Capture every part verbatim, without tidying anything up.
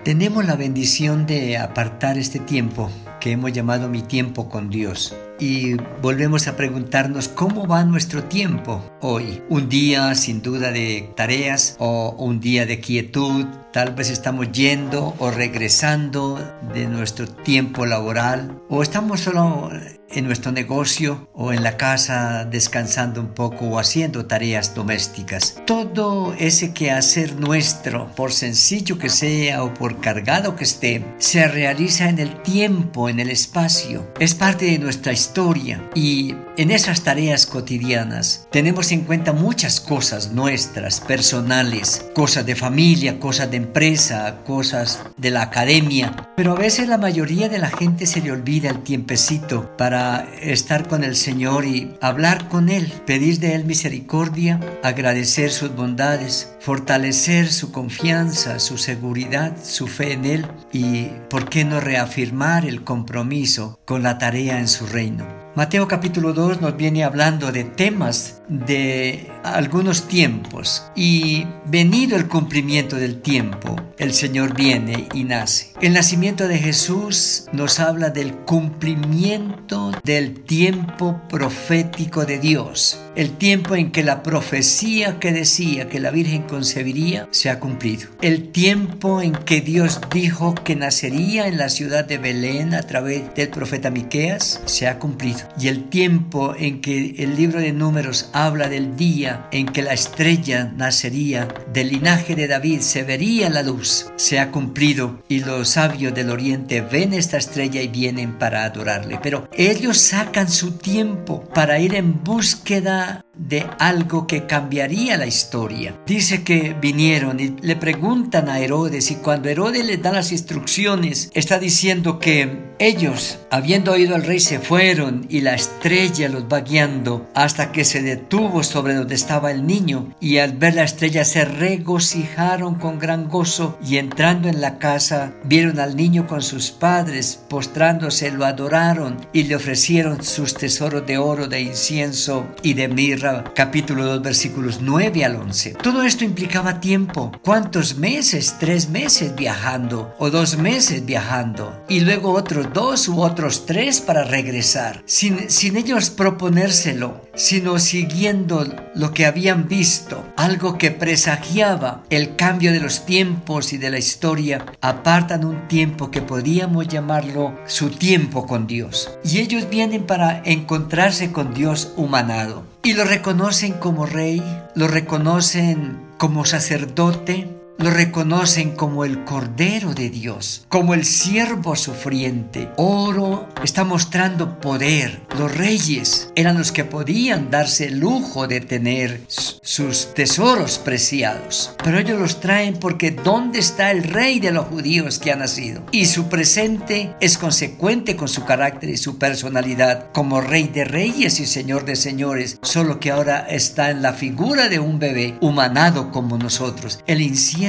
Tenemos la bendición de apartar este tiempo que hemos llamado Mi Tiempo con Dios. Y volvemos a preguntarnos cómo va nuestro tiempo hoy. Un día sin duda de tareas o un día de quietud. Tal vez estamos yendo o regresando de nuestro tiempo laboral, o estamos solo en nuestro negocio o en la casa descansando un poco o haciendo tareas domésticas. Todo ese quehacer nuestro, por sencillo que sea o por cargado que esté, se realiza en el tiempo, en el espacio. Es parte de nuestra historia, y en esas tareas cotidianas tenemos en cuenta muchas cosas nuestras, personales, cosas de familia, cosas de empresa, cosas de la academia. Pero a veces la mayoría de la gente se le olvida el tiempecito para estar con el Señor y hablar con Él, pedir de Él misericordia, agradecer sus bondades, fortalecer su confianza, su seguridad, su fe en Él, y ¿por qué no reafirmar el compromiso con la tarea en su reino? Mateo capítulo dos nos viene hablando de temas de algunos tiempos, y venido el cumplimiento del tiempo, el Señor viene y nace. El nacimiento de Jesús nos habla del cumplimiento del tiempo profético de Dios, el tiempo en que la profecía que decía que la Virgen concebiría se ha cumplido, el tiempo en que Dios dijo que nacería en la ciudad de Belén a través del profeta Miqueas se ha cumplido, y el tiempo en que el libro de Números habla del día en que la estrella nacería del linaje de David, se vería la luz, se ha cumplido, y los sabios del oriente ven esta estrella y vienen para adorarle. Pero ellos sacan su tiempo para ir en búsqueda de algo que cambiaría la historia. Dice que vinieron y le preguntan a Herodes, y cuando Herodes les da las instrucciones, está diciendo que ellos, habiendo oído al rey, se fueron, y la estrella los va guiando hasta que se detuvo sobre donde estaba el niño, y al ver la estrella se regocijaron con gran gozo, y entrando en la casa vieron al niño con sus padres, postrándose lo adoraron y le ofrecieron sus tesoros de oro, de incienso y de mirra. Capítulo dos, versículos nueve al once. Todo esto implicaba tiempo. ¿Cuántos meses? Tres meses viajando, o dos meses viajando, y luego otros dos u otros tres para regresar, sin, sin ellos proponérselo, sino siguiendo lo que habían visto, algo que presagiaba el cambio de los tiempos y de la historia. Apartan un tiempo que podríamos llamarlo su tiempo con Dios, y ellos vienen para encontrarse con Dios humanado, y lo reconocen como rey, lo reconocen como sacerdote, lo reconocen como el Cordero de Dios, como el siervo sufriente. Oro está mostrando poder. Los reyes eran los que podían darse el lujo de tener sus tesoros preciados, pero ellos los traen porque ¿dónde está el rey de los judíos que ha nacido? Y su presente es consecuente con su carácter y su personalidad como rey de reyes y señor de señores, solo que ahora está en la figura de un bebé humanado como nosotros. El incienso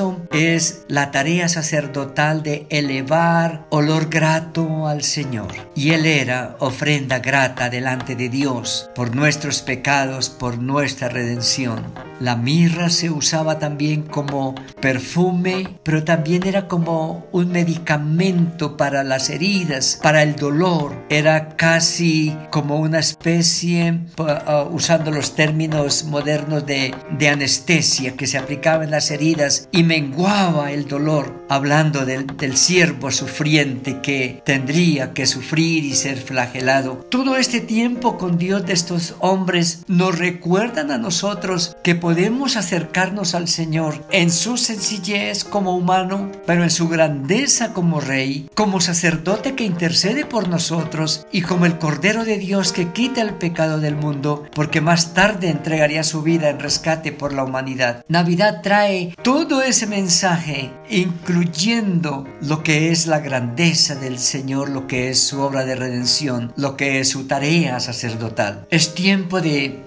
es la tarea sacerdotal de elevar olor grato al Señor, y Él era ofrenda grata delante de Dios por nuestros pecados, por nuestra redención. La mirra se usaba también como perfume, pero también era como un medicamento para las heridas, para el dolor. Era casi como una especie, uh, usando los términos modernos de, de anestesia, que se aplicaba en las heridas y menguaba el dolor, hablando del, del siervo sufriente que tendría que sufrir y ser flagelado. Todo este tiempo con Dios de estos hombres nos recuerdan a nosotros que podemos acercarnos al Señor en su sencillez como humano, pero en su grandeza como rey, como sacerdote que intercede por nosotros, y como el Cordero de Dios que quita el pecado del mundo, porque más tarde entregaría su vida en rescate por la humanidad. Navidad trae todo ese mensaje, incluyendo lo que es la grandeza del Señor, lo que es su obra de redención, lo que es su tarea sacerdotal. Es tiempo de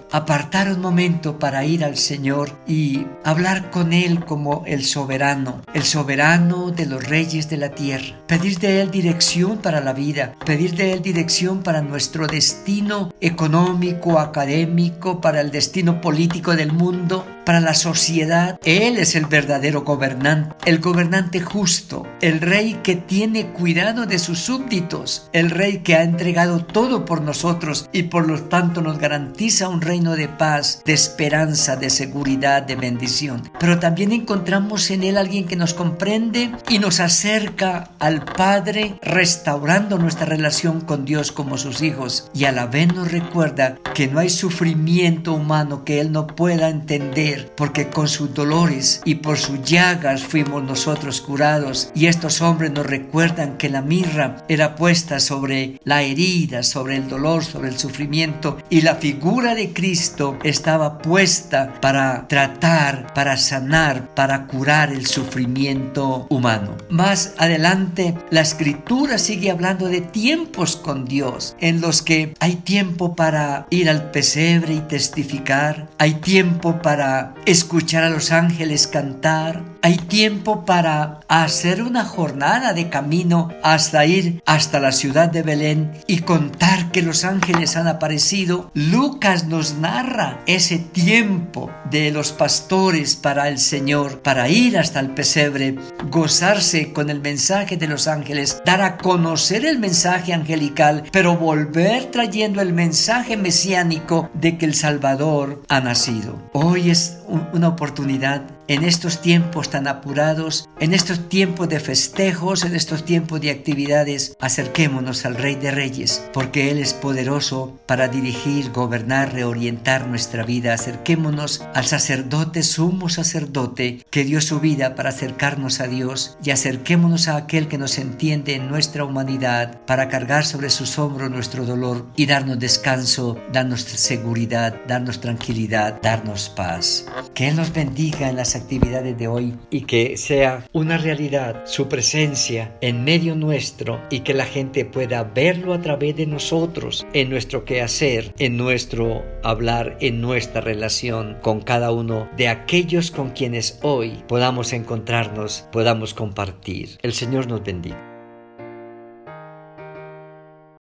apartar un momento para ir al Señor y hablar con Él como el soberano, el soberano de los reyes de la tierra. Pedir de Él dirección para la vida, pedir de Él dirección para nuestro destino económico, académico, para el destino político del mundo, para la sociedad. Él es el verdadero gobernante, el gobernante justo, el rey que tiene cuidado de sus súbditos, el rey que ha entregado todo por nosotros y por lo tanto nos garantiza un reino de paz, de esperanza, de seguridad, de bendición. Pero también encontramos en Él alguien que nos comprende y nos acerca al Padre, restaurando nuestra relación con Dios como sus hijos, y a la vez nos recuerda que no hay sufrimiento humano que Él no pueda entender, porque con sus dolores y por sus llagas fuimos nosotros curados. Y estos hombres nos recuerdan que la mirra era puesta sobre la herida, sobre el dolor, sobre el sufrimiento, y la figura de Cristo estaba puesta para tratar, para sanar, para curar el sufrimiento humano. Más adelante, la Escritura sigue hablando de tiempos con Dios, en los que hay tiempo para ir al pesebre y testificar, hay tiempo para escuchar a los ángeles cantar, hay tiempo para hacer una jornada de camino hasta ir hasta la ciudad de Belén y contar que los ángeles han aparecido. Lucas nos narra ese tiempo de los pastores para el Señor, para ir hasta el pesebre, gozarse con el mensaje de los ángeles, dar a conocer el mensaje angelical, pero volver trayendo el mensaje mesiánico de que el Salvador ha nacido. Hoy es una oportunidad en estos tiempos tan apurados, en estos tiempos de festejos, en estos tiempos de actividades. Acerquémonos al Rey de Reyes, porque Él es poderoso para dirigir, gobernar, reorientar nuestra vida. Acerquémonos al sacerdote, sumo sacerdote, que dio su vida para acercarnos a Dios, y acerquémonos a aquel que nos entiende en nuestra humanidad, para cargar sobre sus hombros nuestro dolor y darnos descanso, darnos seguridad, darnos tranquilidad, darnos paz. Que Él nos bendiga en las actividades de hoy y que sea una realidad su presencia en medio nuestro, y que la gente pueda verlo a través de nosotros, en nuestro quehacer, en nuestro hablar, en nuestra relación con cada uno de aquellos con quienes hoy podamos encontrarnos, podamos compartir. El Señor nos bendiga.